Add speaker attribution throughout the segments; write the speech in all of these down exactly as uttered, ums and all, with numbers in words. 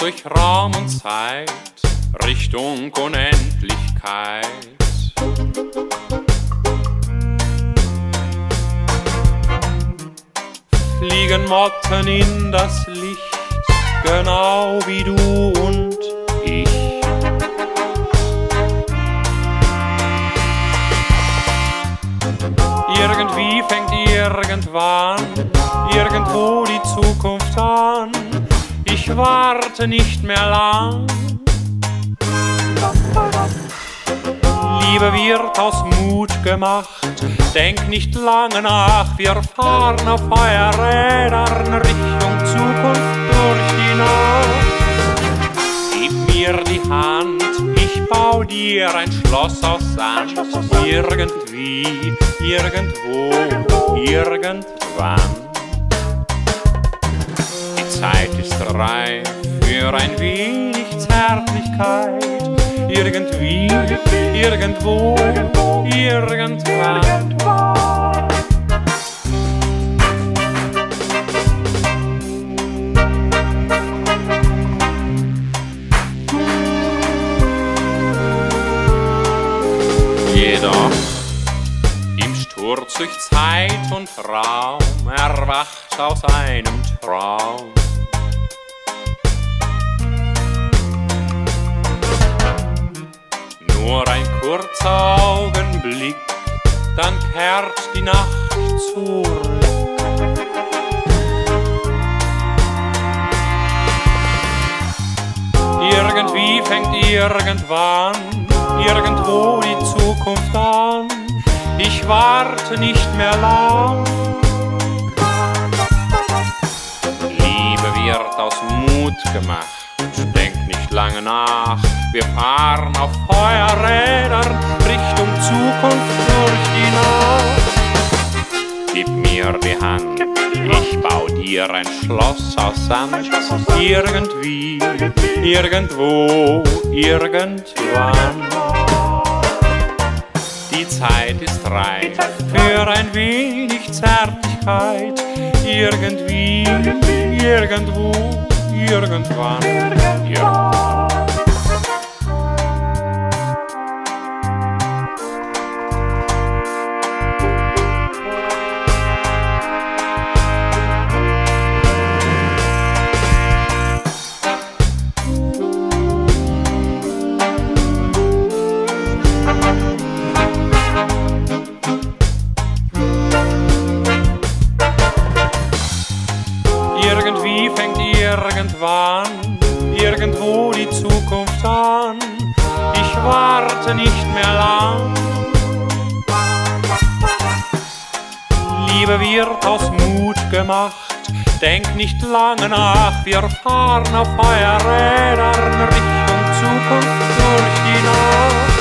Speaker 1: durch Raum und Zeit, Richtung Unendlichkeit. Fliegen Motten in das Licht, genau wie du und ich. Irgendwie fängt irgendwann, irgendwo die Zukunft an. Ich warte nicht mehr lang. Liebe wird aus Mut gemacht, denk nicht lange nach. Wir fahren auf Feuerrädern Richtung Zukunft durch die Nacht. Gib mir die Hand, ich bau dir ein Schloss aus Sand. Irgendwie, irgendwo, irgendwann. Die Zeit ist reif für ein wenig Zärtlichkeit. Irgendwie, irgendwo, irgendwann. Jedoch im Sturz durch Zeit und Raum erwacht aus einem Traum. Nur ein kurzer Augenblick, dann kehrt die Nacht zurück. Irgendwie fängt irgendwann, irgendwo die Zukunft an. Ich warte nicht mehr lang. Liebe wird aus Mut gemacht, denk nicht lange nach. Wir fahren auf Feuerrädern Richtung Zukunft durch die Nacht. Gib mir die Hand, ich bau dir ein Schloss aus Sand. Irgendwie, irgendwo, irgendwann. Die Zeit ist reif für ein wenig Zärtlichkeit. Irgendwie, irgendwo, irgendwann. Ja. Irgendwie fängt irgendwann, irgendwo die Zukunft an. Ich warte nicht mehr lang. Liebe wird aus Mut gemacht, denk nicht lange nach. Wir fahren auf Feuerrädern Richtung Zukunft durch die Nacht.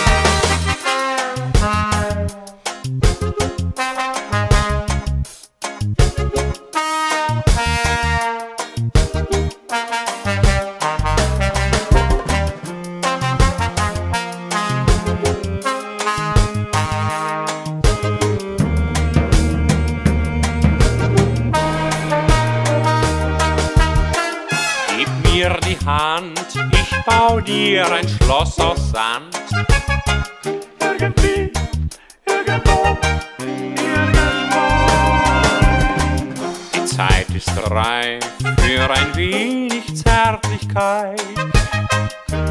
Speaker 1: Mir die Hand, ich bau dir ein Schloss aus Sand. Irgendwie, irgendwo, irgendwo. Die Zeit ist reif für ein wenig Zärtlichkeit.